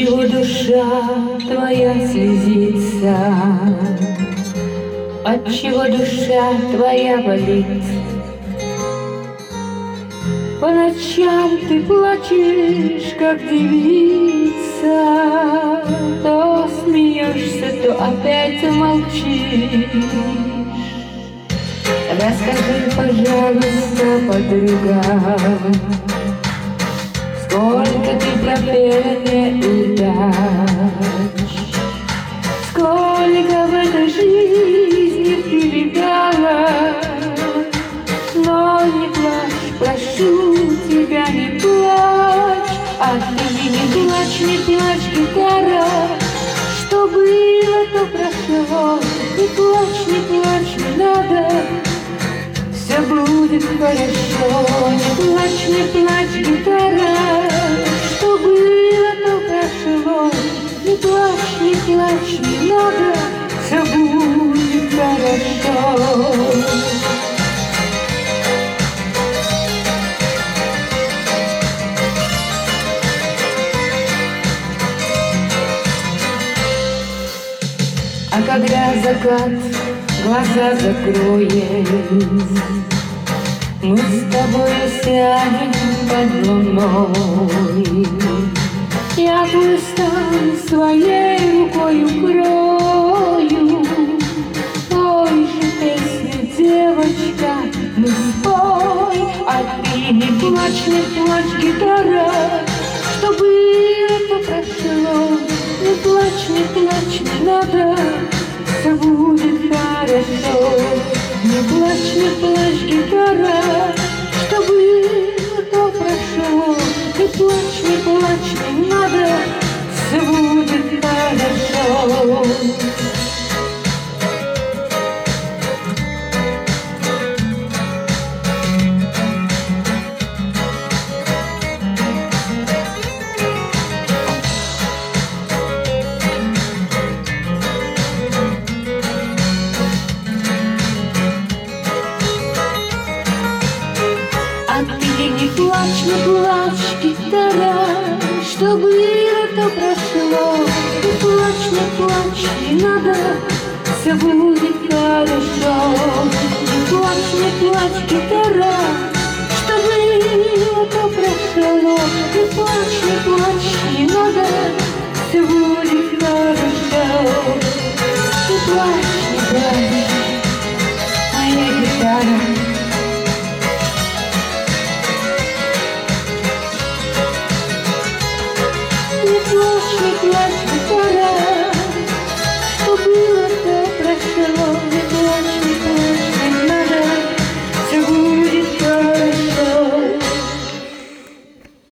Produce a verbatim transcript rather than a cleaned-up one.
Отчего душа твоя слезится? Отчего душа твоя болит? По ночам ты плачешь, как девица, то смеешься, то опять молчишь. Расскажи, пожалуйста, подруга, сколько ты пропела неудач, сколько в этой жизни ты видала. Но не плачь, прошу тебя, не плачь, а ты не плачь, не плачь, гитара, что было, то прошло. Не плачь, не плачь, не надо, все будет хорошо. Не плачь, не плачь, гитара, что было, то прошло. Не плачь, не плачь, не надо, все будет хорошо. А когда закат глаза закроет, мы с тобой сядем под луной. Я твой стан своей рукой укрою. Той же песню, девочка, ну спой. А ты не плачь, не плачь, гитара, что было, то прошло. Не плачь, не плачь, не надо, все будет хорошо. Не плачь, не плачь, гитара, что было, то прошло. Не плачь, не плачь, не надо, все будет хорошо. Не плачь, не плачь, гитара, что было, то прошло. Не плачь, не плачь, не надо, все будет хорошо. Не плачь, не плачь, гитара, что было, то прошло. Не плачь, не